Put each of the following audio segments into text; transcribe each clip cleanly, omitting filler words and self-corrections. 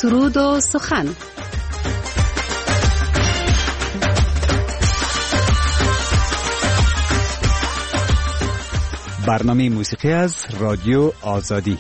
درود و سخن. برنامه موسیقی از رادیو آزادی.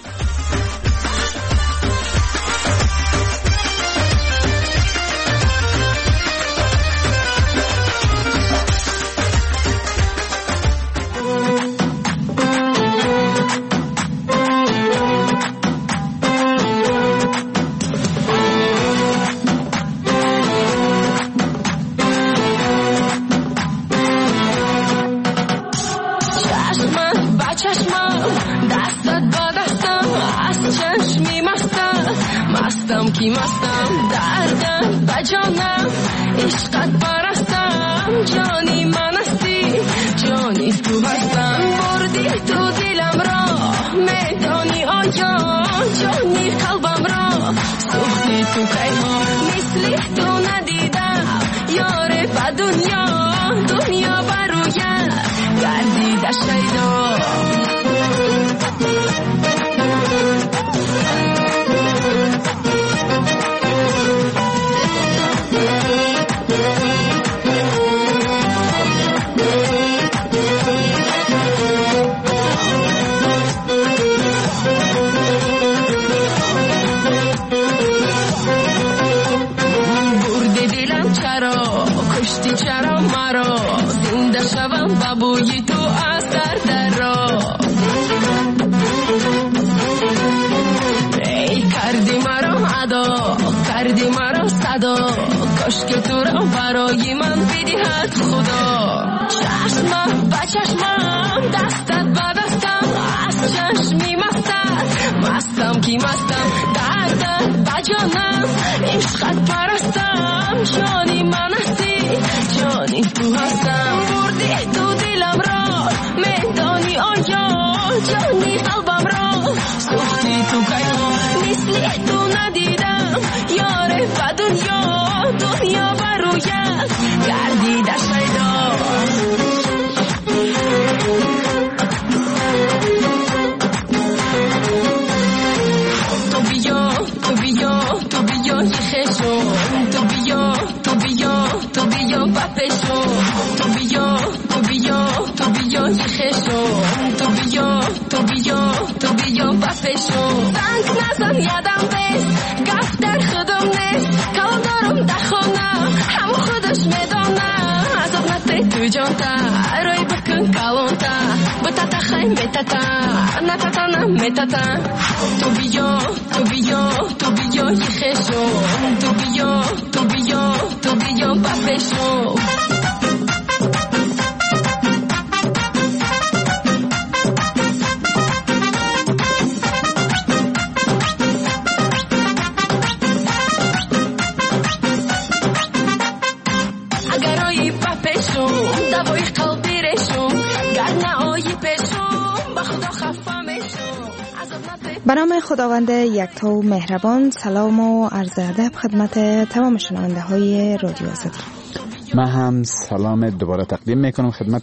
به نام خداوند یکتا و مهربان، سلام و عرض ادب خدمت تمام شنونده های رادیو آزادی. من هم سلام دوباره تقدیم میکنم خدمت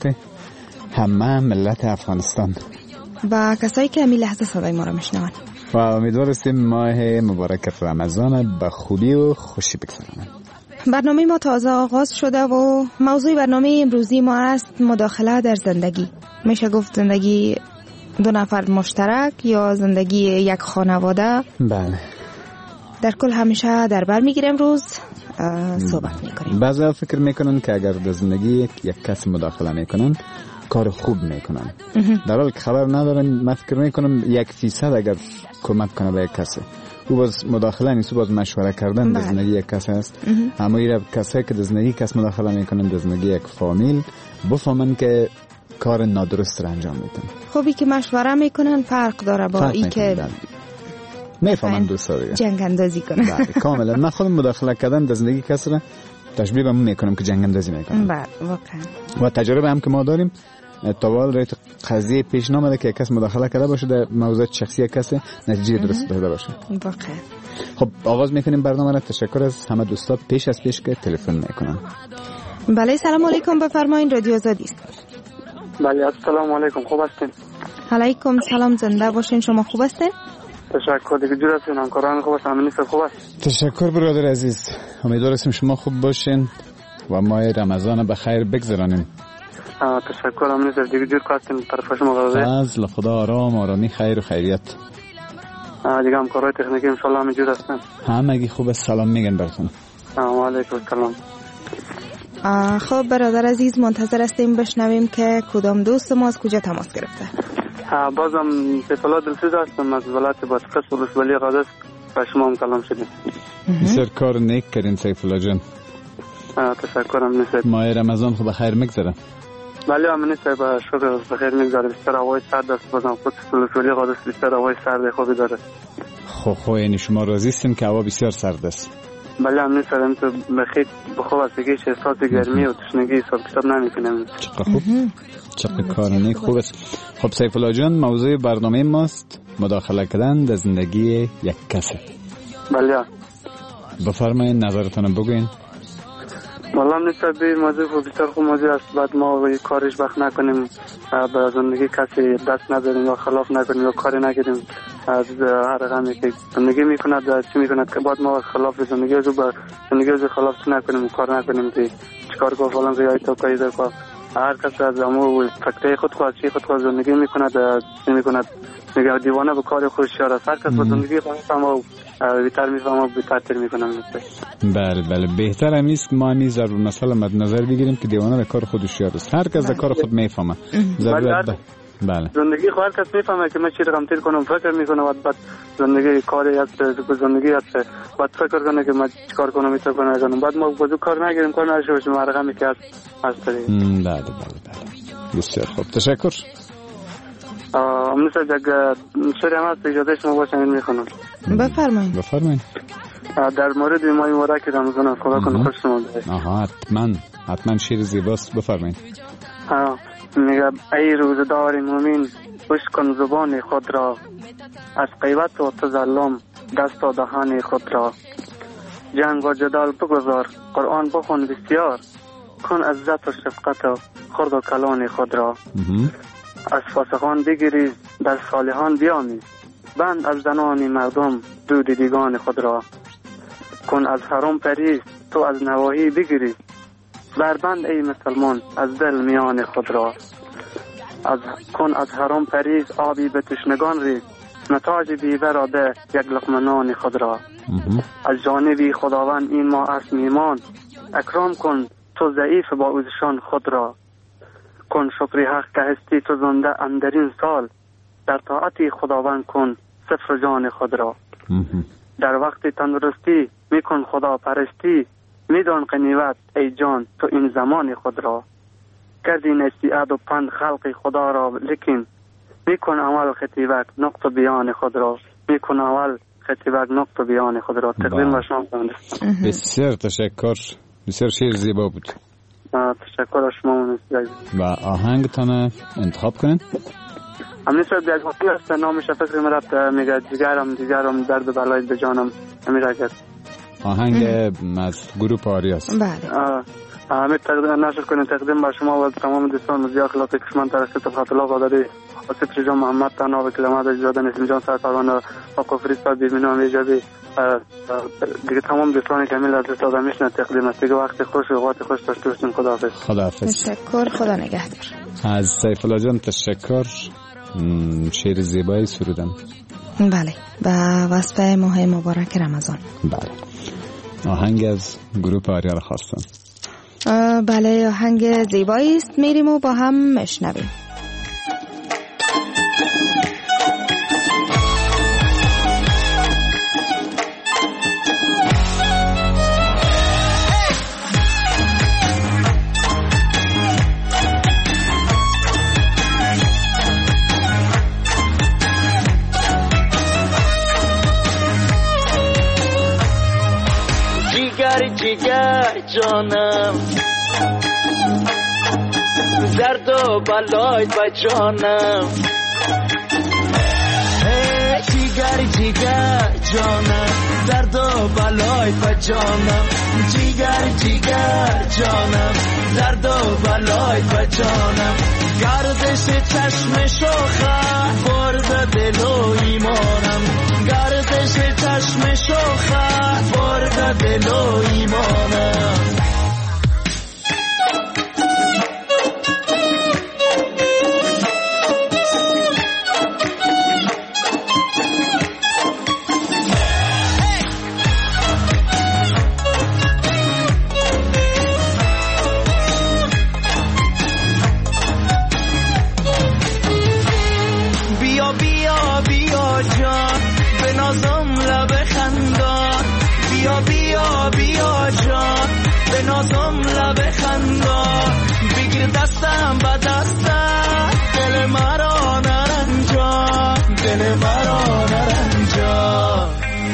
همه ملت افغانستان و کسایی که امی لحظه صدای ما را میشنوند و امیدواریم ماه مبارک رمضان به خوبی و خوشی بگذرانند. برنامه ما تازه آغاز شده و موضوع برنامه امروزی ما است مداخله در زندگی. میشه گفت زندگی دو نفر مشترک یا زندگی یک خانواده. بله. در کل همیشه در بر میگیریم روز صحبت میکنیم. بعضی فکر میکنن که اگر در زندگی یک کس مداخله میکنن کار خوب میکنن، در حالی که خبر ندارن. من فکر میکنم 1% اگر کمک کنه به یک کسی، او باز مداخله نیست، باز مشوره کردن در زندگی یک کس است. اما این کسایی که در زندگی کس مداخله میکنن در زندگی یک فامیل بفهمن که کار نادرست را انجام میدن. خوبی که مشوره میکنن فرق داره با این که میفهمن دوستا دیگه جنگ اندازی کنن. بله کاملا. من خودم مداخله کردن در زندگی کس را تشبیه به میکنم که جنگ اندازی میکنم. بله واقعا. و تجربه هم که ما داریم تا حالا قضیه پیش نامده که کس مداخله کرده باشه در موضوع شخصی کسی نتیجه درست داده باشه. واقعا. خب آغاز میکنیم برنامه را. تشکر از همه دوستا پیش که تلفن میکنن. بله سلام علیکم، بفرمایید رادیو آزادی است. بله السلام علیکم، خوب هستین؟ علیکم سلام، زنده باشین. شما خوب هستین؟ تشکر دیگه. جور هستین همکاران خوب است؟ امنی خوب است؟ تشکر برادر عزیز، امیدوارم شما خوب باشین و ماه رمضان به خیر بگذرانیم. تشکر امنی صاحب دیگه. جور کاستین طرف شما قضیه؟ فضل خدا، آرامی، خیر و خیریت. دیگه همکارای تکنیکی ان شاء الله همینجور هستن؟ همگی خوب است، سلام میگن براتون. و علیکم السلام. خب برادر عزیز، منتظر هستیم بشنویم که کدام دوست ما از کجا تماس گرفته. بازم سیفالله دلسوز هستم از ولایت بادغیس ولسوالی قادس، با شما هم کلام شدیم. بسیار کار نیک کردین سیفالله جان. تشکر امنی صاحب. ماه رمضان خوب بخیر میگذره؟ بله امنی صاحب، شکر بخیر میگذره. بسیار هوای سرد است، بازم خود ولسوالی قادس بسیار هوای سرد خوبی داره. خب یعنی شما راضی هستین که هوا بسیار سرد است؟ بله امنی صاحب، تو بخیر بخوب است که احساس گرمی و تشنگی حساب کتاب نمیکنم. چقدر خوب، چقدر کار نیک خوب است. خب سیفالله جان، موضوع برنامه ماست مداخله کردن در زندگی یک کسی. بله بفرمایید نظرتون بگوین. والله نیست به موضوع بسیار خوب موضوع است. بعد ما کارش وقت نکنیم، به زندگی کسی دست نداریم یا خلاف نکنیم یا کاری نکنیم از هر غمی که زندگی میکند چی میکند که بعد ما خلاف زندگی از با زندگی از خلاف چی نکنیم، کار نکنیم که چیکار کنیم فلان که تو کاری داره. هر کس از امو فکر خود خود زندگی میکند چی میکند میگه دیوانه به کار خودش یار است. هر کس با زندگی خودش اما بیتر میفهمه بیتر میکنم. بله بهتر همیست که ما همی ضرور مثلا مد نظر بگیریم که دیوانه به کار خودش یار است. هر کس به کار خود میفهمه. بله زندگی خود هر کس میفهمه که من چی رقم تیر کنم، فکر میکنه و بعد زندگی کاری است، زندگی است، بعد فکر کنه که من چیکار کنم میتونم کنم، بعد ما بازو کار نگیریم، کار نشه باشیم، هر رقمی که هست طریق. بله بسیار خوب، تشکر. مثلا اگر شعر هم هست اجازه شما باشه من میخونم. بفرمایید. در مورد ماه مبارک رمضان خدا کنه خوش شما بده. حتما شعر زیباست، بفرمایید. میگه ای روزدار مومن بشکن زبان خود را، از غیبت و تظلم دست و دهان خود را، جنگ و جدال بگذار، قرآن بخون بسیار، کن عزت و شفقت و خرد و کلان خود را، از فاسقان بگریز در صالحان بیامیز، بند از زنان مردم دود دیگان خود را، کن از حرام پریز تو از نواهی بگریز، بربند ای مسلمان از دل میان خود را، کن از حرام پریز آبی به تشنگان ریز، نتاج بی براده یک لقمه نان خود را، از جانبی خداوند این ما است میمان، اکرام کن تو ضعیف با اوزشان خود را، کن شکر حق که هستی تو زنده اندرین سال، در طاعتی خداوند کن صفر جان خود را، در وقت تندرستی میکن خدا پرستی، میدان قنیمت ای جان تو این زمان خود را، کردی نصیحت و پند خلق خدا را، لیکن میکن اول خطیبک نقط بیان خود را، میکن اول خطیبک نقط بیان خود را. تقدیم به شما کنم. بسیار تشکر، بسیار شعر زیبا بود. تشکر از شما. و آهنگتان انتخاب کنید. همین صاحب یک وقتی است نامش فکر مرد میگه دیگرم درد بلای به جانم امیره کرد. آهنگ از گروه آریاس. بله. همین تقدیم نشر کنید. تقدیم به شما و تمام دوستان مزید اخلاق کشمن ترسیت خاطر الله قادری آصف رجا محمد تنها و کلمات اجازه نسیم جان سر پروانه و قفریست و بیمینو هم ایجابی دیگه تمام دوستانی که همیل از رساده میشنه تقدیم است. دیگه وقت خوش و اوقات خوش داشته باشیم. خداحافظ. تشکر، خدا نگهدار. از سیفالله جان تشکر. شعر زیبایی سرودن. بله، با وصف ماه مبارک رمضان. بله. آهنگ از گروه آریا را خواستم. بله، آهنگ زیبایی است. میریم و با هم میشنویم. جگر جانم درد و بلای با جانم جیگر جیگر جانم درد و بلای به جانم جیگر جیگر جانم درد و بلای به جانم گردش چشم شوخه برده دل و ایمانم گردش چشم شوخه برده دل و ایمانم بیا جان به نازم لب خندان بگیر دستم به دستم دل مرا نرنجان دل مرا نرنجان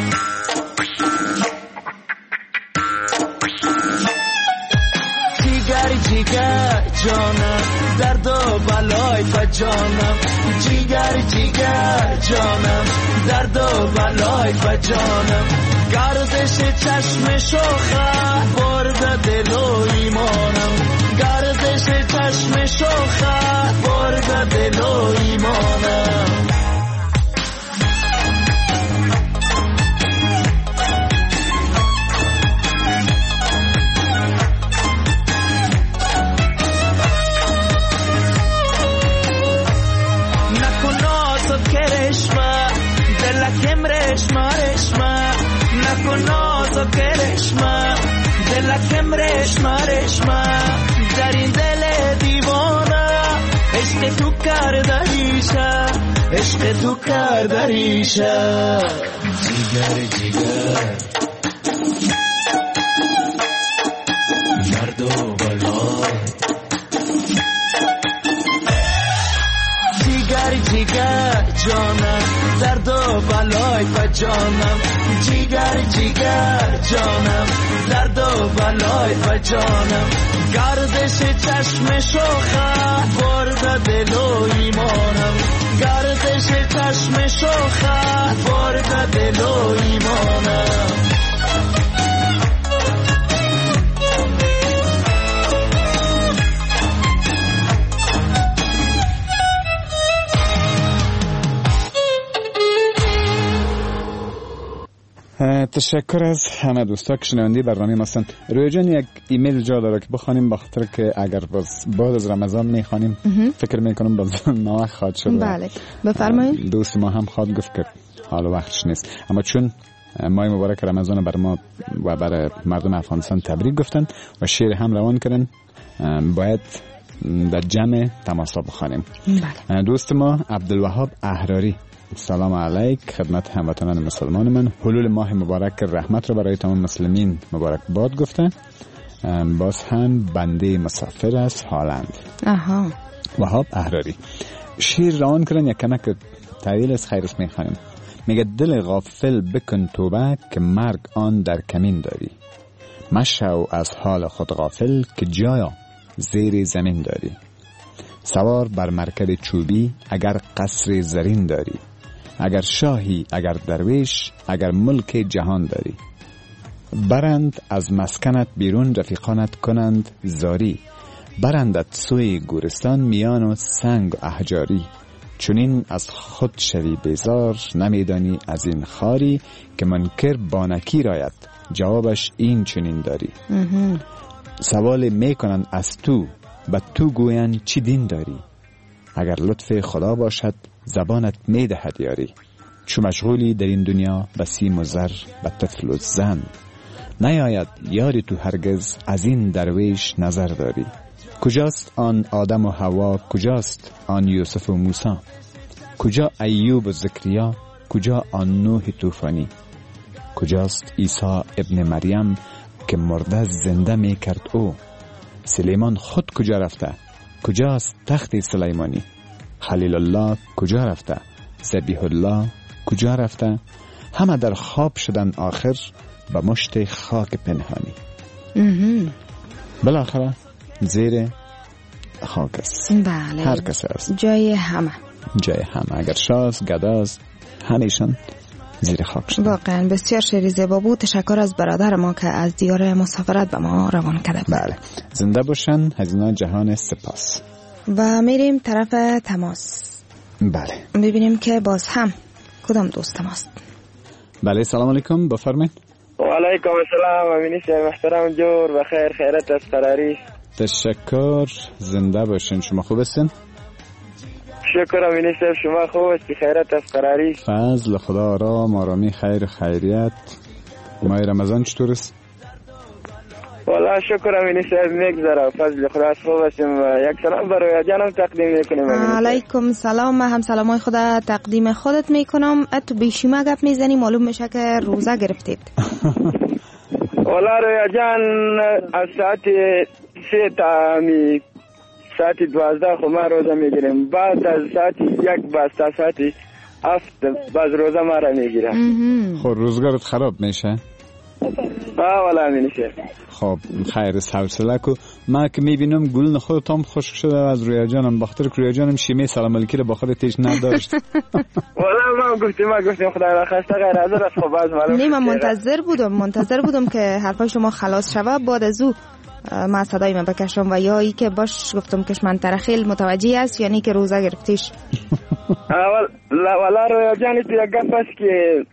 جیگر جیگر جانم درد و بلای به جانم جیگر جیگر جانم درد و بلای به جانم گردش چشم شوخه برده دل و ایمانم گردش چشم شوخه برده دل و ایمانم دلکم رشمه رشمه نکن نازو که رشمه دلکم رشمه رشمه در این دل دیوانه عشق تو کرده ریشه عشق تو کرده ریشه جیگر جیگر درد و بلای جیگر جیگر جانم درد و بلای به جانم جیگر جیگر جانم درد و بلای به جانم گردش چشم شوخه برده دل و ایمانم گردش چشم شوخه برده دل و ایمانم تشکر از همه دوستا که شنونده برنامه ما هستند. رویا جان یک ایمیل جا داره که بخوانیم بخاطر که اگر بعد از رمضان میخوانیم فکر میکنم باز نوع خواهد شد. بله بفرمایید. دوست ما هم خواهد گفت که حال وقتش نیست، اما چون ماه مبارک رمضان بر ما و بر مردم افغانستان تبریک گفتن و شعر هم روان کردن، باید در جمع تماسا بخوانیم. بله. دوست ما عبدالوهاب احراری، سلام علیک خدمت هموطنان مسلمان من، حلول ماه مبارک رحمت رو برای تمام مسلمین مبارک باد گفته. باز هم بنده مسافر از هالند. وهاب احراری شیر روان کردن، یک کمک طویل از خیرش میخوانیم. میگه دل غافل بکن توبه که مرگ آن در کمین داری، مشو از حال خود غافل که جایا زیر زمین داری، سوار بر مرکب چوبی اگر قصر زرین داری، اگر شاهی اگر درویش اگر ملک جهان داری، برند از مسکنت بیرون رفیقانت کنند زاری، برندت سوی گورستان میان و سنگ و احجاری، چونین از خود شوی بیزار نمیدانی از این خاری، که منکر بانکی راید جوابش این چنین داری. سوال میکنند از تو به تو گوین چی دین داری، اگر لطف خدا باشد زبانت میدهد یاری، چو مشغولی در این دنیا به سیم و زر به طفل و زن، نیاید یاری تو هرگز از این درویش نظر داری. کجاست آن آدم و حوا، کجاست آن یوسف و موسی، کجا ایوب و زکریا، کجا آن نوح طوفانی، کجاست عیسی ابن مریم که مرده زنده می کرد او، سلیمان خود کجا رفته، کجاست تخت سلیمانی، خلیل الله کجا رفته، ذبیح الله کجا رفته، همه در خواب شدن آخر به مشت خاک پنهانی. بالاخره زیر خاک است. بله. هر کس است. جای همه. جای همه، اگر شاست، گداست، همه‌شان زیر خاک شد. واقعا بسیار شعر زیبا بود. تشکر از برادر ما که از دیار مسافرت به ما روان کرده. بله، زنده باشن. هزینه جهان سپاس. و میریم طرف تماس. بله، ببینیم که باز هم کدام دوست تماس. بله، سلام علیکم، بفرمایید. و علیکم السلام. امینی شاه محترم جور و خیر خیرت از قراری. تشکر، زنده باشین. شما خوب هستین؟ شکر امینی شاه، شما خوب هستی؟ خیرت از قراری. فضل خدا، آرام، آرامی، خیر، خیریت. ماه رمضان چطور است؟ والله شکر امینی شاه میگذره، فضل خدا از خوب هستیم. یک سلام برای جانم تقدیم میکنیم. علیکم سلام. من هم سلامای خدا تقدیم خودت میکنم. تو بیشیمه گپ میزنی، معلوم میشه که روزه گرفتید. والله رویا جان از ساعت 3 تا ساعت 12 خو ما روزه میگیریم. بعد از ساعت 1 تا ساعت 7 باز روزه ما را میگیرم. خب روزگارت خراب میشه؟ والله میشه. خب خیر است، حوصله کو. من که میبینم گل خودت هم خشک شده از رویا جانم، بخاطر که رویا جانم شیمه سلام علیکی رو با خودت نداشت. والله ما گفتیم خدا را خسته غیر حاضر است. خب باز معلوم نه، من منتظر بودم که حرفای شما خلاص شوه، بعد از او ما صدای من بکشم و یا ای که باش گفتم کشمن ترخیل متوجه است یعنی که روزه گرفتیش. والله رویا جان تو یک گپ است که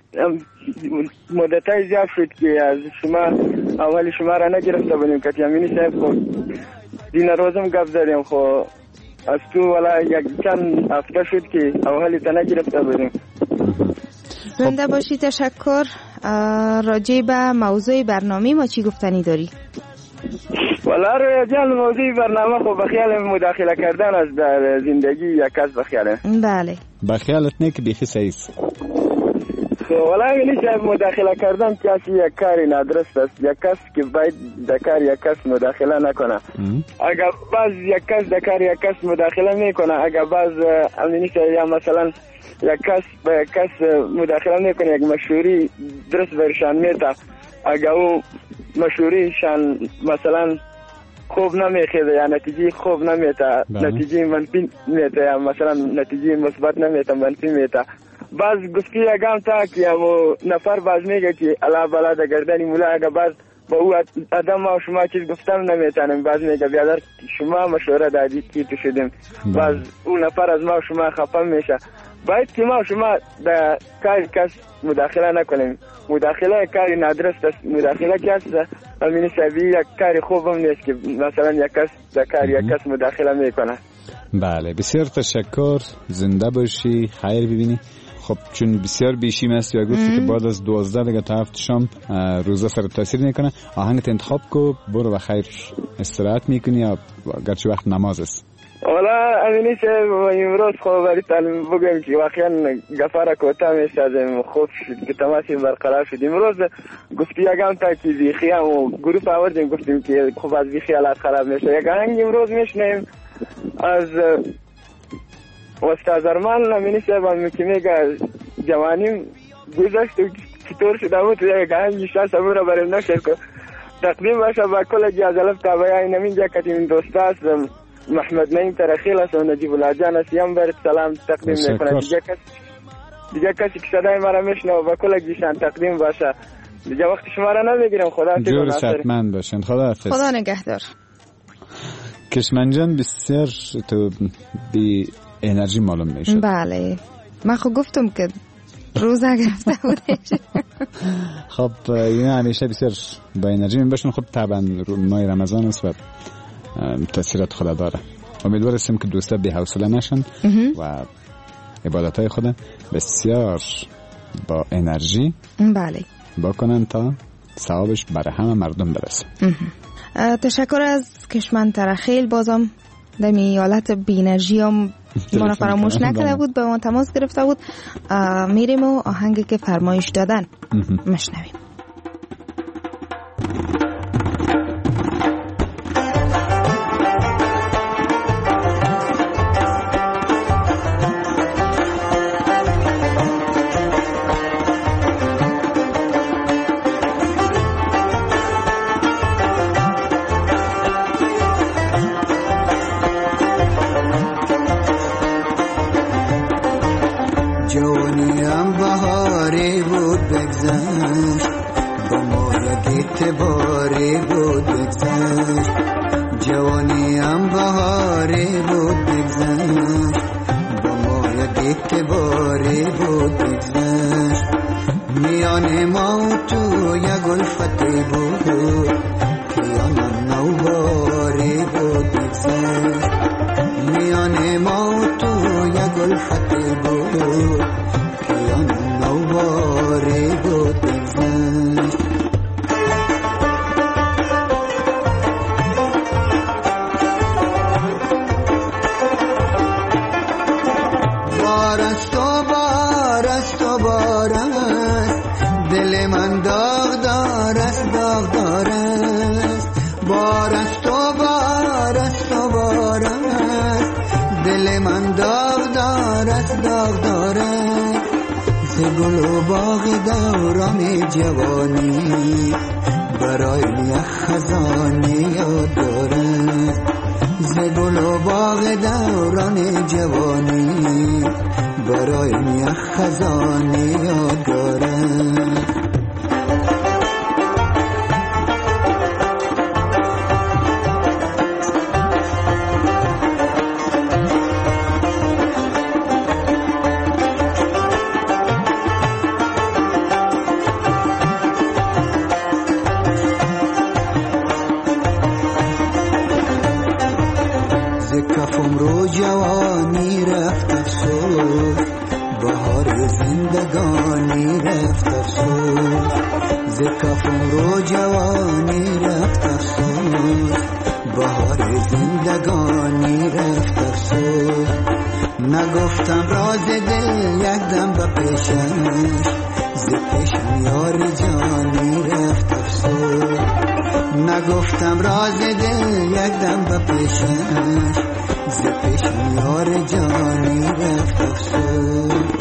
مدتای زیاد شد که از شما اولی شما را نگرفته بودیم که امینی صاحب خب دین روزم گپ زدیم. خب از تو والا یک چند هفته شد که اولی تا نگرفته بودیم. زنده باشی. تشکر. راجع به موضوع برنامه ما چی گفتنی داری؟ والله رویا جان موضوع برنامه خب بخیال مداخله کردن از در زندگی یک کس بخیاله. بله، بخیالت نه که بیخی صحیح است. والله نیست مداخله کردن کسی یک کاری نادرست است. یک کس که باید در کار یک کس مداخله نکنه. اگر باز یک کس در کار یک کس مداخله میکنه، اگر باز امینی یا مثلا یک کس به یک کس مداخله میکنه، یک مشوری درست برشان میتا، اگر او مشوریشان مثلا خوب نمیخیده یا نتیجه خوب نمیتا، نتیجه منفی میتا یا مثلا نتیجه مثبت نمیتا، منفی میتا، باز گفتی اگم تا که و نفر باز میگه که الله بالا در گردنی مولا، اگر باز با او آدم و شما چیز گفتم نمیتونم، باز میگه بیادر شما مشوره دادی که تو شدیم، باز اون نفر از ما و شما خفه میشه. باید که ما و شما در کاری کس مداخله نکنیم. مداخله کاری نادرست است. مداخله کس امینی صاحبی یک کاری خوب هم نیست که مثلا یک کس در کاری یک کس مداخله میکنه. بله، بسیار تشکر. زنده باشی، خیر ببینی. خب چون بسیار بیشیم است یا گفتی که بعد از 12 دیگه تا 7 شام روزه سر تاثیر نکنه، آهنگت انتخاب کو، برو و خیر استراحت میکنی یا گرچه وقت نماز است؟ والا امینی صاحب امروز خوب برایتان بگم که واقعا گفاره کوتا میسازم. خوب شد که تماسی برقرار شد. امروز گفتی یکم تا که بیخی هم و گروپ آوردیم گفتیم که خوب از بیخی حالات خراب میشه. یک آهنگ امروز میشنیم از استاد ارمان امینی صاحب هم که میگه جوانیم گذشت و چطور شده بود. یک آهنگ شاید سمون را بریم نشد که تقدیم باشه با کل جازلف تابعه این امین جا کتیم دوست است محمد نعیم ترخیل است و نجیب الله جان است. یم برد سلام تقدیم میکنه. دیگه کسی که صدای مرا میشنه و با کل گیشان تقدیم باشه. دیگه وقت شما را نمیگیرم. خدا جور شتمند باشین. خدا حافظ. خدا نگهدار. کشمنجان بسیار تو بی انرژی معلوم میشه. بله، من خب گفتم که روزه گرفته بودش. خب این همیشه بسیار با انرژی میباشن. خب طبعا ماه رمضان است و تاثیرات خدا داره. امیدوار هستیم که دوستا بی حوصله نشن و عبادتهای خدا بسیار با انرژی بله بکنن تا ثوابش برای همه مردم برسه. تشکر از کشمن ترخیل. بازم دمی حالت بی انرژی هم ما فراموش نکرده بود، به ما تماس گرفته بود. میریم و آهنگی که فرمایش دادن مشنویم. جوانیم باری بود بگذشت، با ما یک اعتباری بود بگذشت. جوانیم بهاری بود بگذشت، با ما یک اعتباری بود بگذشت. میان ما و تو یک الفتی بود، میان نوباری بود بگذشت. میان ما و تو یک الفتی بود، میان نوباری بود بگذشت. بارست و بارست و بارست، دل من داغدار است داغدار است. بارست و بارست و بارست، دل من داغدار است داغدار است. ز گل و باغ دوران جوانی، برای یک خزانی یادگار است. ز گل و باغ دوران جوانی، برای یک خزانی یادگار است. کفم رو جوانی رفت افسوس، بهار زندگانی رفت افسوس. ز کفم رو جوانی رفت افسوس، بهار زندگانی رفت افسوس. نگفتم راز دل یک دم به پیشش، ز پیشم یار جانی رفت افسوس. نگفتم راز دل یک دم به پیشش، ز پیشم یار جانی رفت افسوس.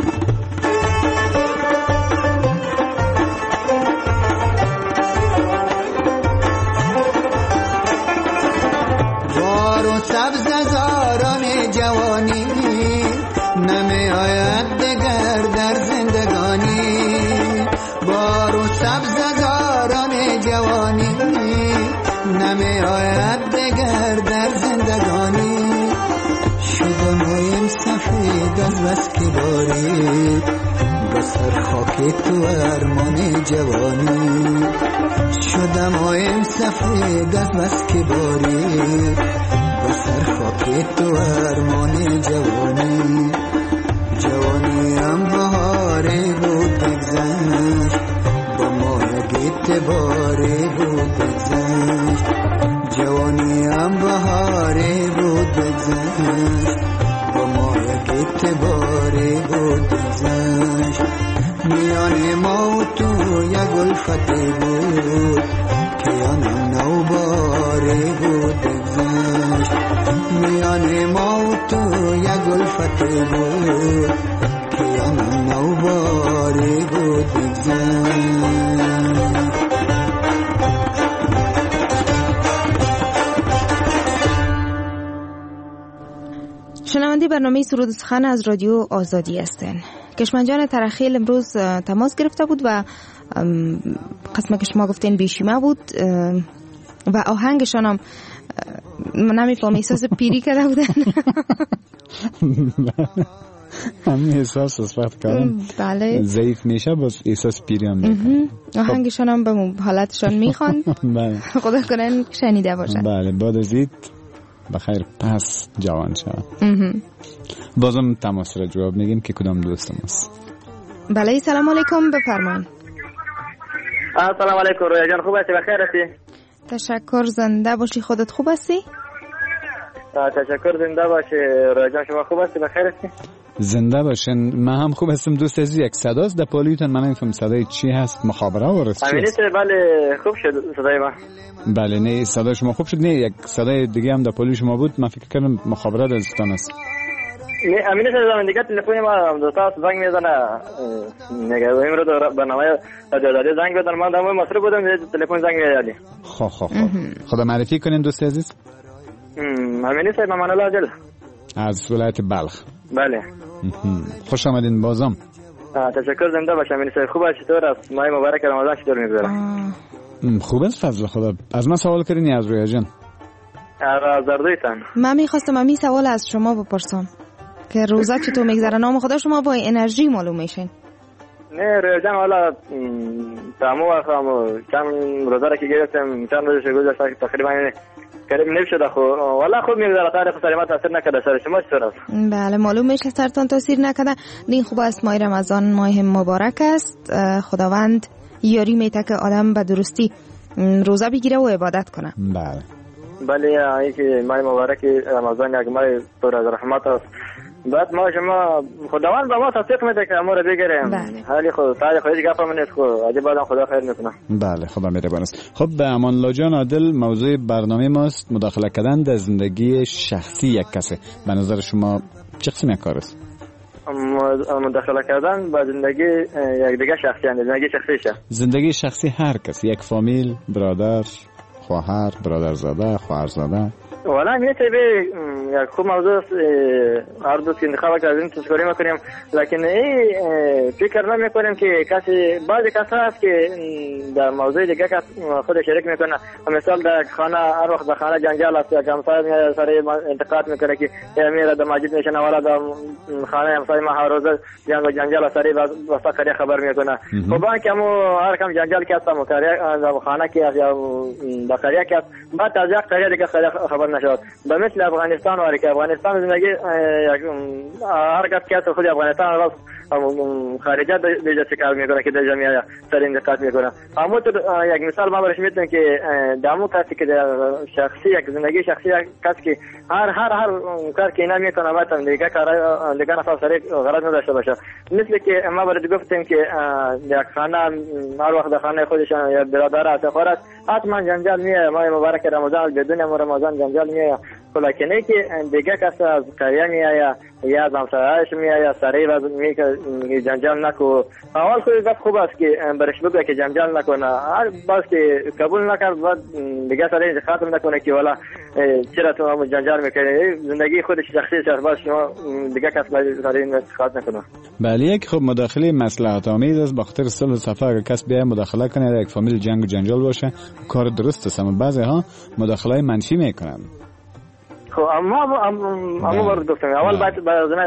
بار و سبز زاران جوانی، نمی آید دگر در زندگانی. بار و سبز زاران جوانی، نمی آید دگر در زندگانی. شده مویم سفید از بس که باری، بسر خاک تو ارمان جوانی. شده مویم سفید از بس که باری، بسر خاک تو ارمان جوانی. جوانیم بهاری بود بگذشت، با ما یک اعتباری بود بگذشت. جوانیم بهاری بود بگذشت، با ما یک اعتباری بود بگذشت. میان ما و تو یک الفتی بود، که آن نوباری بود بگذشت. میان ما و تو یک الفتی بود، که آن نوباری بود بگذشت. شنونده برنامه سرود سخن از رادیو آزادی هستند. کشمنجان ترخیل امروز تماس گرفته بود و قسمه که شما گفتین بیشیمه بود و آهنگشان هم نمیفهم احساس پیری کرده بودن. همین احساس از وقت کردم بله ضعیف میشه باز احساس پیری هم میکنه. آهنگشان هم به حالتشان میخوان. خدا کنن شنیده باشن. بله بعد از اید بخیر پس جوان شد. بازم تماس را جواب میگیم که کدام دوستم است. بله سلام علیکم بفرمایید. سلام علیکم رویا جان، خوب هستی؟ بخیر هستی؟ تشکر، زنده باشی. خودت خوب هستی؟ تشکر، زنده باشی رویا جان. شما خوب هستی؟ بخیر هستی؟ زنده باشین. من هم خوب هستم. دوست عزیز یک صداست در پالیوتون، من نمیفهم صدای چی هست، مخابره ورست چی هست؟ بله خوب شد صدای ما. بله نه صدای شما خوب شد. نه یک صدای دیگه هم در پالی شما بود، من فکر کردم مخابره دستان است. نه امینه زمان دیگه تلفن ما دوستا زنگ میزنه میگه امروز برنامه رادیو زنگ بزن، من دم مصر بودم تلفن زنگ میزنه. خدا معرفی کنین دوست عزیز. امینه صاحب من الله جل از ولایت بلخ. بله خوش آمدین بازم. تشکر. زنده باشم. این خوب است. چطور است؟ ماه مبارک رمضان چطور می‌گذره؟ خوب است فضل خدا. از من سوال کردین از رویا جان؟ از زردویتان. من می‌خواستم همین سوال از شما بپرسم که روزه چطور می‌گذره؟ نام خدا شما با انرژی معلوم میشین. نه رویا جان والا تمام وقتم چند روزه را که گرفتم چند روزش گذشته تقریبا قریب نمی‌شد خو والا خوب می‌گذره. تاریخ سلامت تاثیر نکرده. سر شما چطور است؟ بله معلوم میشه سرتان تاثیر نکرده. این خوب است. ماه رمضان ماه مبارک است. خداوند یاری میته که آدم به درستی روزه بگیره و عبادت کنه. بله بله این که ماه مبارک رمضان یک ماه پر از رحمت است. بعد ما شما خداوند با ما توفیق میده که ما رو بگیریم. حالی خود تاریخ خودی گپ من نیست. خو عجب آدم خدا خیر میکنه. بله خدا مهربان است. خب به امان الله جان عادل موضوع برنامه ماست مداخله کردن در زندگی شخصی یک کسی. به نظر شما چه قسم کار است؟ مداخله کردن با زندگی یک دیگه شخصی اند. زندگی شخصیشه. زندگی شخصی هر کس، یک فامیل، برادر، خواهر، برادرزاده، خواهرزاده. والا میشه به یک خوب موضوع است. هر دوست که انتخاب کردیم تشکری میکنیم، لیکن این فکر نمیکنیم که کسی بعضی کسا هست که در موضوع دیگه که خود شریک میکنه. مثال در خانه هر وقت در خانه جنجال است یا همسایه میاد سر انتقاد میکنه که میره در مسجد میشنه والا در خانه همسایه ما هر روز جنگ و جنجال سری واسه کاری خبر میکنه. خب که مو هر کم جنجال که هستم کاری در خانه که یا در کاری که بعد از یک کاری دیگه خبر نشد. به مثل افغانستان واری که افغانستان زندگی هر کس که خود افغانستان راست خارجه دیگه چیکار میکنه که در جامعه سر انتقاد میکنه. اما تو یک مثال ما برش میتونم که دامو کسی که شخصی یک زندگی شخصی کسی که هر کار که اینا میکنه بعد دیگه کار دیگه نفس سر غرض نداشته باشه. مثل که ما برات گفتیم که یک خانه هر وقت در خانه خودش یا برادر است خورد حتما جنجال میاد. ماه مبارک رمضان بدون رمضان جنجال میاد. لکن که دیگه کس از کاریا میاد یا از همسایه‌اش میاد سری و میگه جنجال نکو. اول خود گفت خوب است که برش بگه که جنجال نکنه. هر باز که قبول نکرد بعد دیگه سری خاطر نکنه که والا چرا تو جنجال میکنی. زندگی خودش شخصی است. باز شما دیگه کس سری خاطر نکنه. بله یک خوب مداخله مصلحت آمیز است. به خاطر صلح و صفا اگر کس بیاد مداخله کنه در یک فامیل جنگ و جنجال باشه کار درست است. اما بعضی ها مداخله منفی میکنن. خب اما برای گفتم اول باید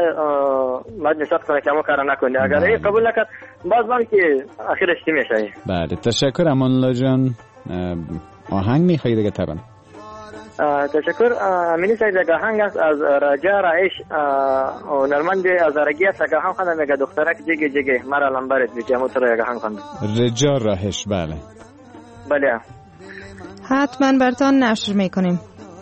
نشاط کنه که اما کار نکنه. اگر این قبول نکرد باز من که آخرش چی میشه. بله تشکر امان الله جان. آهنگ میخوایی دیگه طبعا؟ تشکر. امینی سید یک آهنگ است از رجا رایش و نرمند از رگی است. یک آهنگ خواندم میگه دخترک جگه جگه مرا لنبرت بیتی. همون طور یک آهنگ خواندم. رجا رایش. بله بله حتما برتان نشر میکنیم.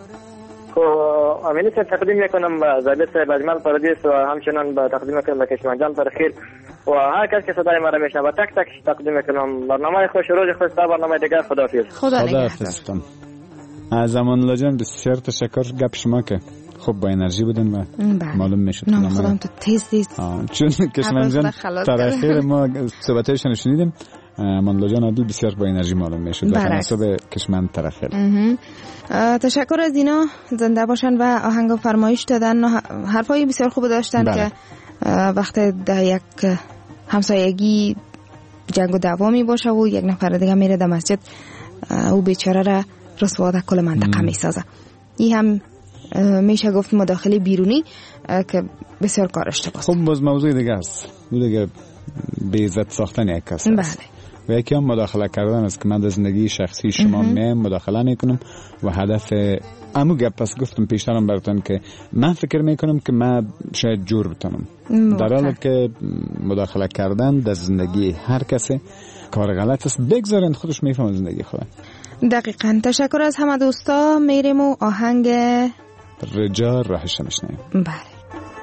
امینی سید تقدیم میکنم به زبیت صاحب اجمل پردیس و همچنان به تقدیم میکنم به کشمان جان پرخیر و هر کس که صدای ما را میشنوه تک تک تقدیم میکنم. برنامه خوش روز خوش تا برنامه دیگر. خداحافظ. خدا نگهدار. از امان الله جان بسیار تشکر. گپ شما که خوب با انرژی بودن و معلوم میشد. نه خودم تو تیز چون کشمان جان تراخیر ما صحبتایشون شنیدیم. امان الله جان عادل بسیار با انرژی معلوم میشد و تناسب کشمن تراخیر. تشکر از اینا. زنده باشن و آهنگ و فرمایش دادن. حرفای بسیار خوب داشتن. بله. که وقت در یک همسایگی جنگ و دعوا می باشه و یک نفر دیگه میره در مسجد او بیچاره را رسوا در کل منطقه می سازه. این هم میشه گفت مداخله بیرونی که بسیار کار اشتباهه. خب باز موضوع دیگه است. اون دیگه به عزت ساختن یک کس است. بله. و یکی هم مداخله کردن است که من در زندگی شخصی شما مداخله میکنم و هدف امو گپ پس گفتم پیشترم براتون که من فکر میکنم که من شاید جور بتونم در حالی که مداخله کردن در زندگی هر کسی کار غلط است. بگذارند خودش میفهمه زندگی خود. دقیقاً. تشکر از همه دوستا. میریم و آهنگ رجا راهش میشنیم. بله.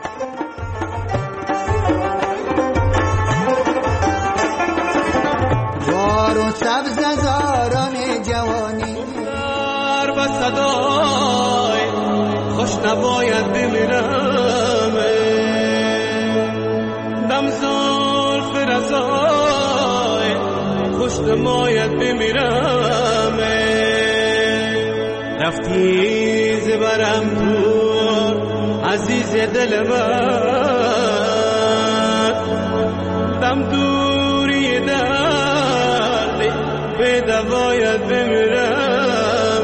و سبز زاران جوانی در و صدای خوش نباید بمیرم دم زلف رضای خوش نباید بمیرم رفتی زبرم دور عزیز دل من دلم دوری درد به دوایت بمیرم.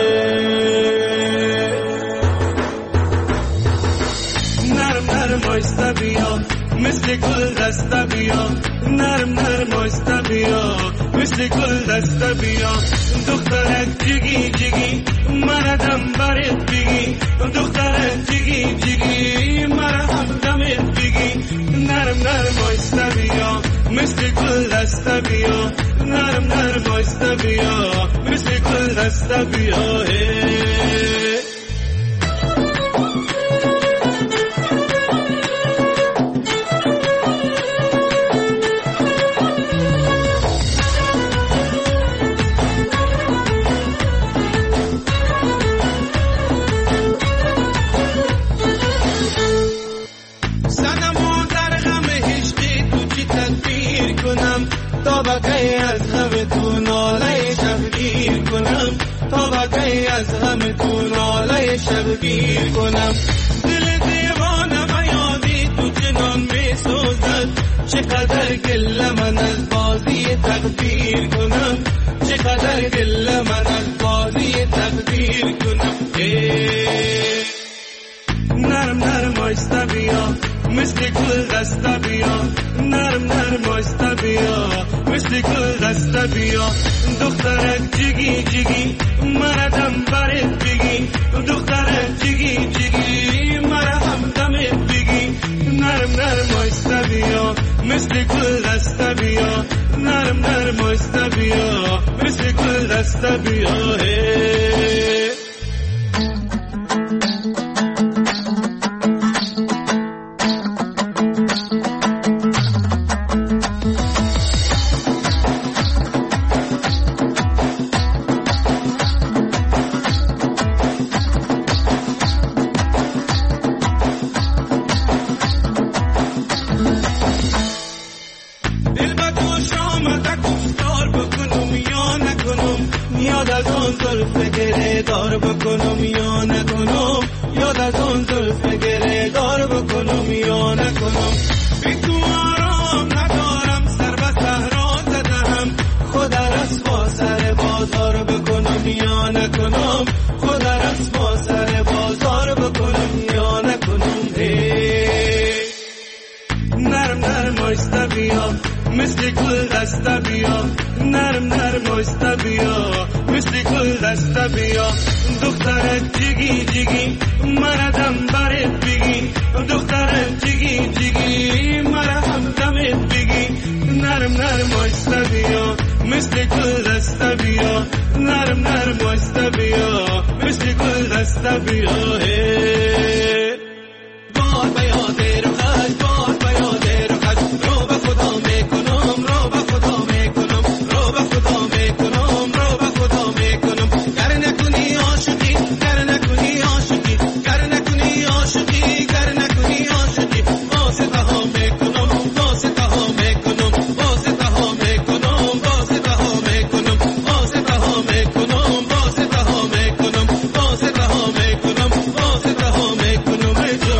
نرم نرم آیسته بیا مثل گل دسته بیا، نرم نرم آیسته بیا مثل گل دسته بیا. دخترک جگی جگی مردم برت بگی، دخترک جگی جگی مرهم دمت بگی. نرم نرم آیسته بیا مثل گل دسته بیا، نرم نرم آیسته بیا مثل گل دسته بیا. تا بقی از غم تو ناله شبگیر کنم، تا بقی از غم تو ناله شبگیر کنم. دل دیوانه و یادی تو جنان می سوزد، چقدر گله من از بازی تقدیر کنم، چقدر گله من از بازی تقدیر کنم. نرم نرم آیسته بیا مثل گل دسته بیا، نرم نرم آیسته بیا مثل گل دسته بیا. دخترک جگی جگی مردم برت بگی، دخترک جگی جگی مرهم دمت بگی. نرم نرم آیسته بیا مثل گل دسته بیا، نرم نرم آیسته بیا مثل گل دسته بیا. دار بکنم یا نکنم، یاد از اون زلف گره دار بکنم یا نکنم. بی تو آرام ندارم، سر به صحرا زدم، خود رس با سر بازار بکنم یا نکنم، خود رس با سر بازار بکنم یا نکنم. نرم نرم آیسته بیا مثل گل دسته بیا، نرم نرم آیسته بیا مثل گل دسته بیا. دخترک جگی جگی مردم برت بگی، دخترک جگی جگی مرهم دمت بگی. نرم نرم آیسته بیا مثل گل دسته بیا، نرم نرم آیسته بیا مثل گل دسته بیا. بار به یاد رخش، بار به یاد رخش، رو به خدا میکنم، رو به خدا میکنم، رو به خدا میکنم، رو به خدا میکنم. گر نکنی عاشقی، گر نکنی عاشقی، گر نکنی عاشقی، گر نکنی عاشقی. واسطه ها میکنم، واسطه ها میکنم، واسطه ها میکنم، واسطه ها میکنم، واسطه ها میکنم، واسطه ها میکنم، واسطه ها میکنم، واسطه ها میکنم.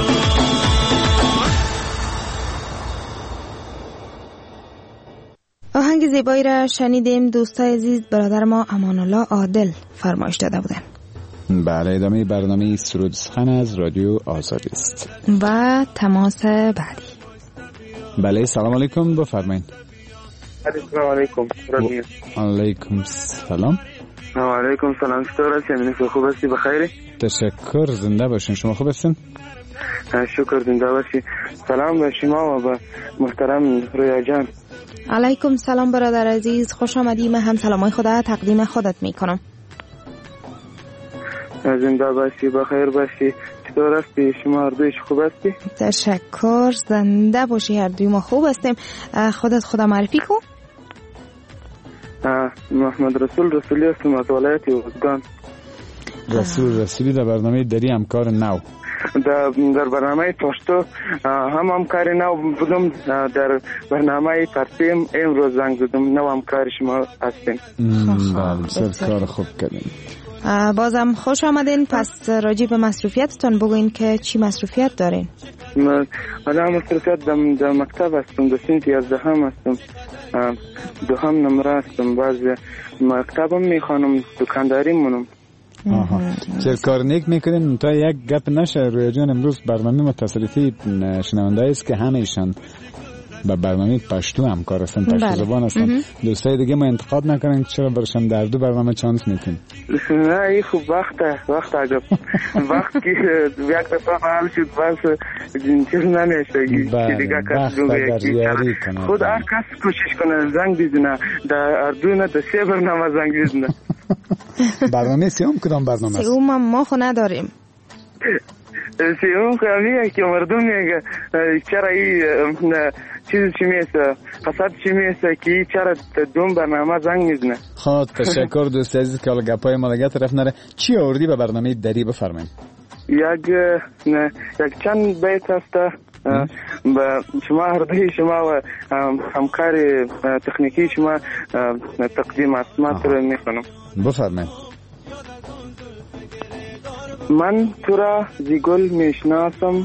آهنگ زیبایی را شنیدیم. دوستای عزیز، برادر ما امان الله عادل فرمایش داده بودن. بله، ادامه برنامه سرود سخن از رادیو آزادی است و تماس بعدی. بله، سلام علیکم، بفرمایید. السلام علیکم. علیکم سلام. علیکم سلام. چطور هستی؟ خوب هستی؟ بخیری؟ تشکر، زنده باشین. شما خوب هستین؟ شکر، زنده باشی. سلام به شما و به محترم رویا جان. علیکم سلام برادر عزیز، خوش آمدی. من هم سلامای خدا تقدیم خودت میکنم. زنده باشی، بخیر باشی. چطور هستی؟ شما هر دویش خوب هستی؟ تشکر، زنده باشی. هر دوی ما خوب هستیم. خودت خدا معرفی کن. محمد رسولی هستم از ولایت یزدان. رسولی در برنامه دری همکار نو. در برنامه پشتو هم همکاری نو بودم. در برنامه ترتیم امروز زنگ زدم. نو همکار شما هستیم. بله، بسیار کار خوب کردیم. بازم خوش آمدین. پس راجع به مصروفیتتون بگوین که چی مصروفیت دارین؟ من مصروفیت در مکتب هستم، در سنت 11 هستم، 2 نمره هستم. باز مکتبم میخوانم، دکانداری مونم. چه کار نیک میکنین؟ تا یک گپ نشه روی جان، امروز برنامه متصلاتی شنونده است که همه ایشان با برنامه پشتو همکار هستن، پشتو زبان هستن. دوستای دیگه ما انتقاد نکنن که چرا برشان در دو برنامه چانس میتین. نه این خوب وقت عجب وقت که یک دفعه حال شد بس چیز نمیشه که دیگه کس دوگه خود هر کس کوشش کنه زنگ بیزنه در اردونه در 3 برنامه زنگ بیزنه. برنامه سیوم کدام برنامه است؟ سیوم ما خو نداریم. سیوم خواهیه که مردم میگه چرا این چیز چی میسته قصد چی میسته که چرا دوم برنامه زنگ میزنه. خب تشکر دوست عزیز که حالا گپای ما دیگه طرف نره. چی آوردی به برنامه دری بفرمایید؟ یک چند بیت هست به شما هردی شما و همکار تکنیکی شما تقدیم است. من تو رو میخونم. بفرمایید. من تو را زی گل میشناسم،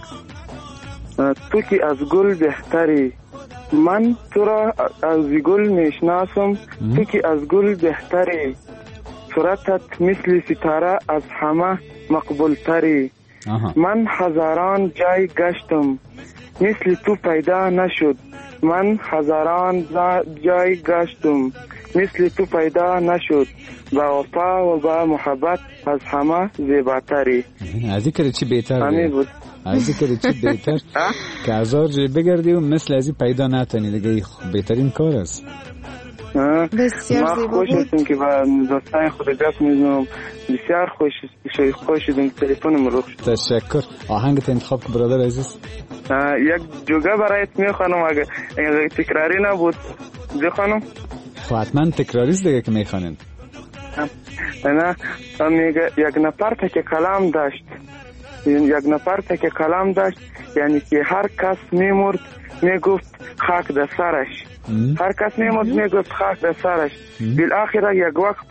تو که از گل بهتری. من تو را از گل میشناسم، تو که از گل بهتری. صورتت مثل ستاره از همه مقبول تری. من هزاران جای گشتم، مثل تو پیدا نشد. من هزاران جای گشتم، مثل تو پیدا نشد. با وفا و با محبت از همه زیباتری. از این که چی بهتر بود؟ از این که چی بهتر که 1000 جای بگردی و مثل از این پیدا نتونی دیگه بهترین کار است. بسیار زیبا بود. خوش هستم که با دوستان خود گپ میزنم. بسیار خوش شدم. تلفنم رو تشکر. آهنگت انتخاب که برادر عزیز؟ یک جوگه برایت میخوانم، اگه تکراری نبود بخوانم. خب حتما تکراری است دیگه که میخوانین. نه میگه یک نفر که کلام داشت، یک نفر که کلام داشت، یعنی که هر کس میمرد میگفت خاک در سرش. هر کس میمرد میگفت خاک در سرش. بالاخره یک وقت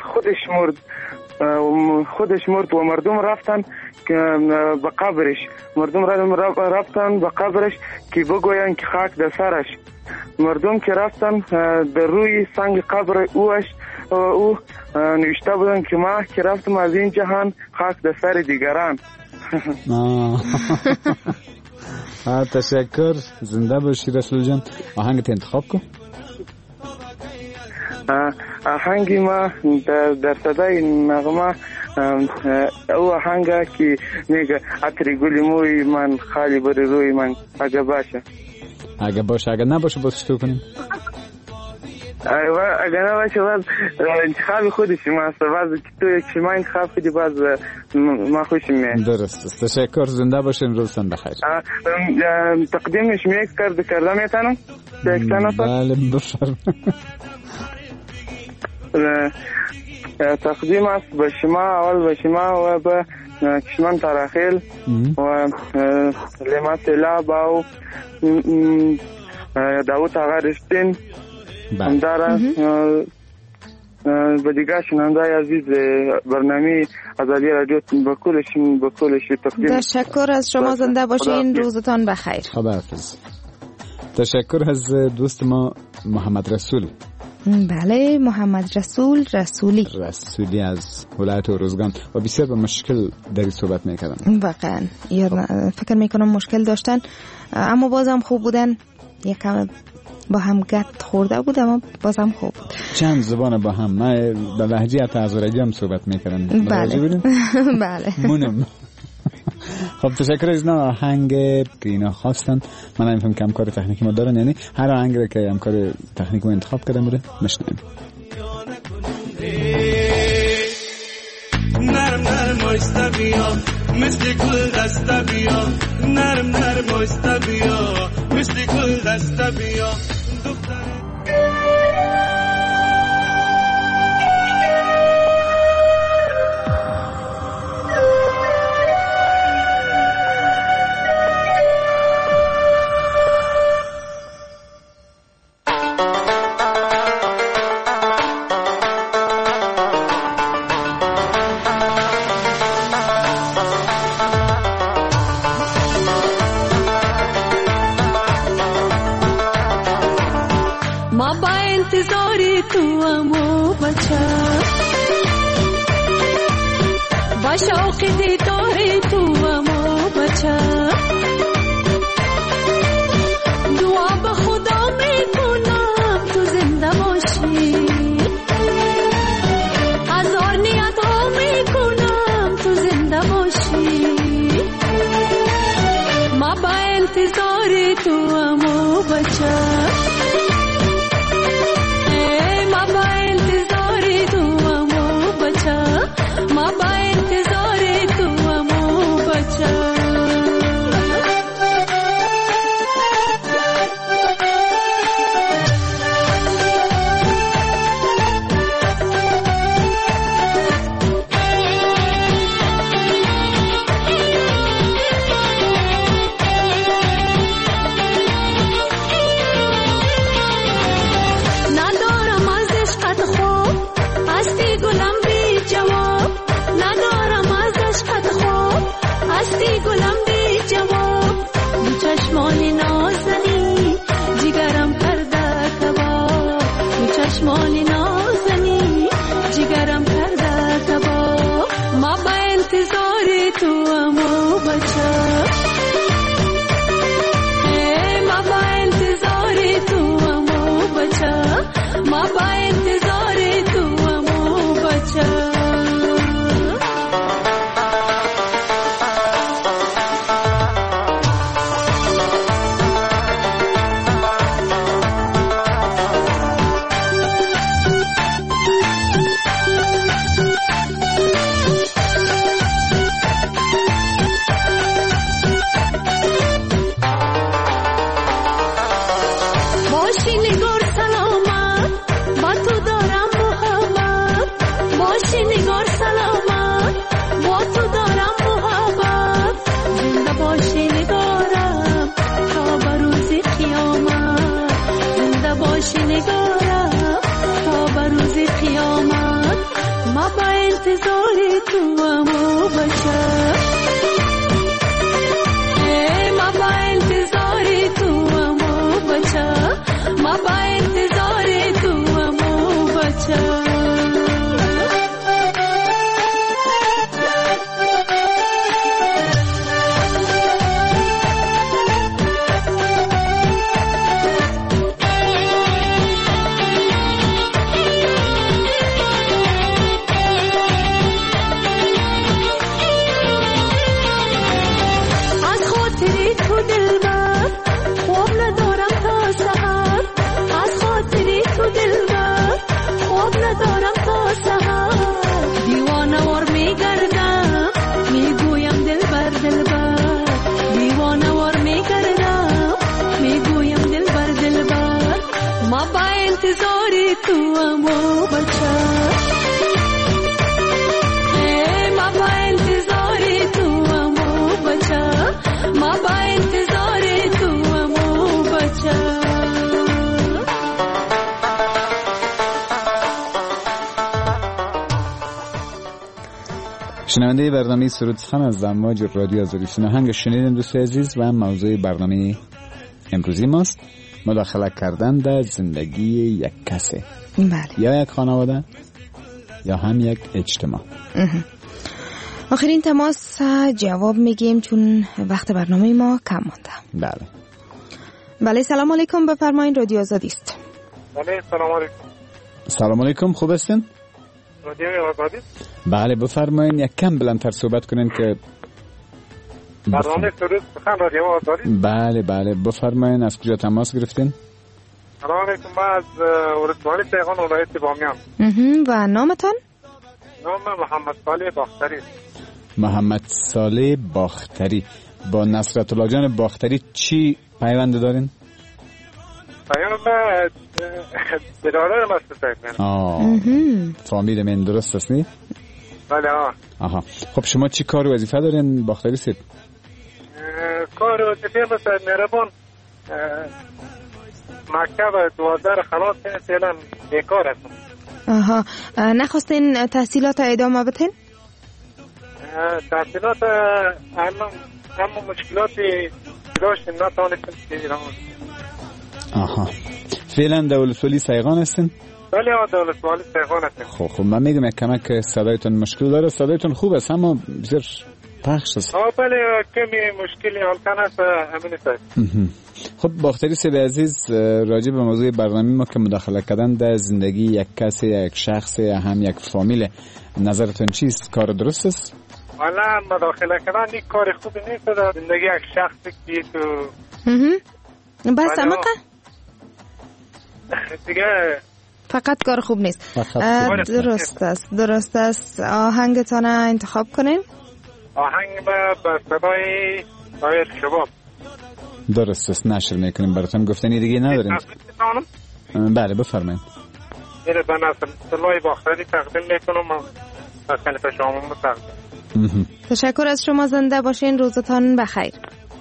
خودش مرد و مردم رفتن به قبرش. مردم رفتن به قبرش که بگوین که خاک در سرش. مردم که رفتن در روی سنگ قبر او نوشته بودن که ما که رفتم از این جهان خاک در سر دیگران. تشکر. زنده باشی رسول جان. آهنگت انتخاب کن. آهنگی ما در صدای نغمه او آهنگه که میگه عطر گلی موی من خالی بر روی من. اگه باشه اگه نباشه باز چطور کنیم؟ اگه نباشه باز انتخاب خودش ماست. باز تو یک شما انتخاب کنی باز ما خوشم میاد. درست است. تشکر. زنده باشین. روزتان بخیر. تقدیمش کرده میتونم؟ بله بفرمایید. تقدیم است به شما، اول به شما و به کشمن تراخیل و لمت لاب و داوود آقا رشتین همداره به دیگه شنونده عزیز برنامه ازادی رادیو به کلش تقدیم. تشکر از شما. زنده باشین. روزتان بخیر. خداحافظ. تشکر از دوست ما محمد رسول. بله محمد رسولی از ولایت اروزگان و بسیار به مشکل داری صحبت میکردن. واقعا فکر میکنم مشکل داشتن اما بازم خوب بودن. یکم با هم گت خورده بود اما بازم خوب بود. چند زبان با هم. ما به لهجه اتازورگی هم صحبت میکردن. بله بله مونم. خب تشکر از اینا. آهنگ که اینا خواستن من نمیفهم که همکار تکنیکی ما دارن، یعنی هر آهنگ که همکار تکنیکی ما انتخاب کرده بوده مشنویم. نرم نرم آیسته بیا مثل گل دسته بیا. نرم نرم آیسته بیا مثل گل دسته بیا. انتظار تو امو بچه با شوق دیدار تو امو بچه دعا به خدا میکنم تو زنده باشی هزار نیت ها میکنم تو زنده باشی ما با انتظار تو امو بچه شنونده برنامه سرود سخن از امواج رادیو آزادی شناهنگ شنیدن دوست عزیز و موضوع برنامه امروزی ماست مداخله کردن در زندگی یک کسی. بله. یا یک خانواده یا هم یک اجتماع. آخرین تماس جواب میگیم چون وقت برنامه ما کم مونده. بله. بله سلام علیکم بفرمایید رادیو آزادی است. بله سلام علیکم. سلام علیکم خوب هستین؟ رادیو آزادی. بله بفرمایید یک کم بلندتر صحبت کنین که برنامه سرود سخن رادیو آزادی. بله بله بفرمایید از کجا تماس گرفتین؟ سلام علیکم من از ولسوالی تهران ولایت بامیان. و نامتان؟ نام محمد صالح باختری. محمد صالح باختری. با نصرت الله جان باختری چی پیوند دارین؟ پیوند برادر مستقیم. فامیل من درست است نی؟ بله آها. خب شما چی کار و وظیفه دارین باختری سید؟ کار و وظیفه بسید مهربان مکتب 12 خلاص فعلا بیکار هستم. آها. نخواستین تحصیلات ادامه بدین؟ تحصیلات اما مشکلاتی داشتیم نتوانستیم ادامه. آها. فعلا دولتولی سیغان هستین؟ بله دولتولی سیغان هستیم. خب من میگم یک کمک صدایتون مشکل داره. صدایتون خوب است اما بسیار پخش است. بله کمی مشکلی حالتن است همین است. خب باختری سید عزیز، راجع به موضوع برنامه ما که مداخله کردن در زندگی یک کسی، یک شخص یا هم یک فامیل، نظرتون چیست؟ کار درست است؟ والا مداخله کردن یک کار خوبی نیست در زندگی یک شخصی که تو بس امقه دیگه فقط کار خوب نیست. درست است. آهنگتان انتخاب کنیم. آهنگ با صدای طاهر شباب. درست است، نشر میکنیم براتون. گفتنی دیگه نداریم. بله بفرمایید. میره به نصرالله باختری تقدیم میکنم و خلیفه شما تقدیم. تشکر از شما، زنده باشین، روزتان بخیر.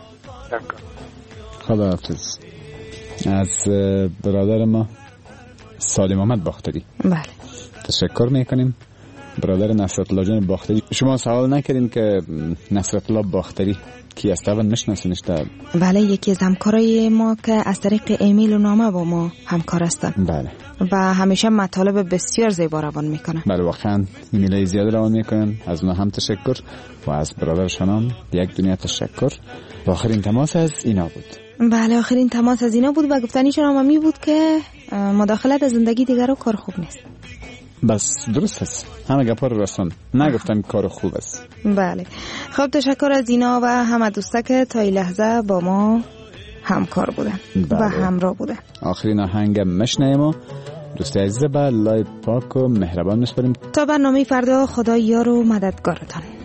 خداحافظ. از برادر ما سالم محمد باختری بله تشکر میکنیم. برادر نصرتالله جان باختری، شما سوال نکردین که نصرتالله باختری کی است؟ اول نشناسینش؟ بله یکی از همکارای ما که از طریق ایمیل و نامه با ما همکار هستن. بله و همیشه مطالب بسیار زیبا روان میکنن. بله واقعا ایمیلای زیاد روان میکنن، از اونها هم تشکر و از برادرشان هم یک دنیا تشکر. و آخرین تماس از اینا بود. بله آخرین تماس از اینا بود و گفتنیشون هم می بود که مداخلت از زندگی دیگر رو کار خوب نیست. بس درست است، همه گپا رو راستن نگفتن کار خوب است. بله خب تشکر از اینا و همه دوستا که تا این لحظه با ما همکار بودن و همراه بودن. آخرین آهنگ مشنیم و دوست عزیز به لای پاک و مهربان میسپاریم تا برنامه فردا. خدا یار و مددگارتان.